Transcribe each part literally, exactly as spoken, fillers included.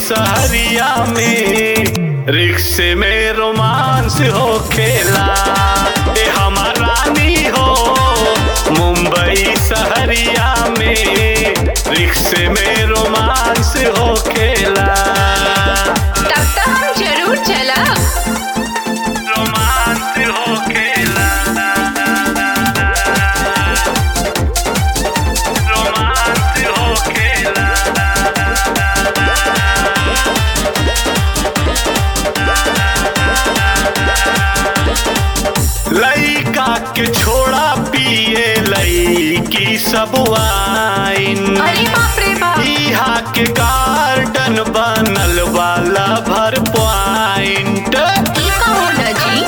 सहरिया में रिक्शे में रोमांस हो खेला। ए हमार रानी हो मुंबई सहरिया में रिक्शे में रोमांस हो खेला। तब तो हम जरूर चलब। रोमांस हो खेला, रोमांस हो खेला। लइका के छोड़ा पिए लइकी सब वाइन। अरे बाप रे बाप। इहा के गार्डन बनल वाला भर पॉइंट। ई का होला जी?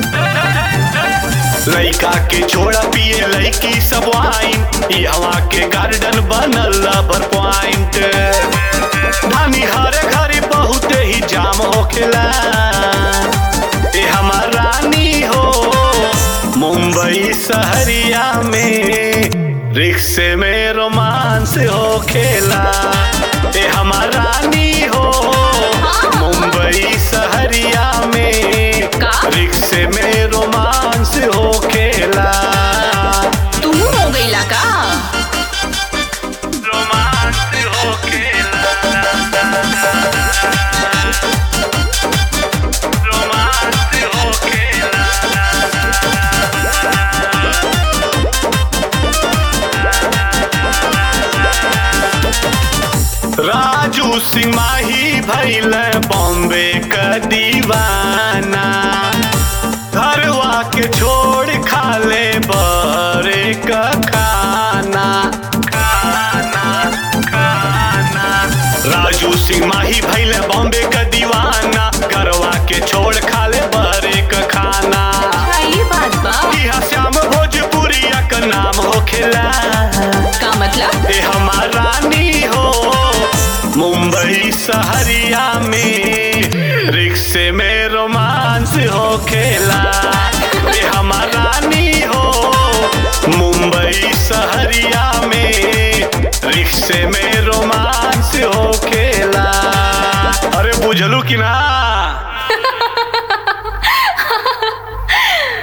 लइका के छोड़ा पिए लइकी सब वाइन। इहवा के गार्डन बनल भर पॉइंट। धानी हर घर बहुत ही जाम होखेला। ए हमार रानी हो मुंबई सहरिया में रिक्शे में रोमांस हो खेला। ए हमार रानी हो मुंबई सहरिया में रिक्शे में रोमांस हो खेला। तू हो गईला का? रोमांस हो खेला, रोमांस हो खेला। राजू सिंह माही भइल बॉम्बे का दीवाना। घरवा के छोड़ खाले बरे का खाना, खाना, खाना। राजू सिंह माही भइल बॉम्बे का दीवाना। घरवा के छोड़ खाले बरे का खाना। ये बात बा। इहा श्याम भोजपुरिया का नाम होखेला। का मतलब? ए हमार रानी हो मुंबई सहरिया में रिक्शे में रोमांस हो खेला। ए हमार रानी हो मुंबई सहरिया में रिक्शे में रोमांस हो खेला। अरे बुझलू कि ना?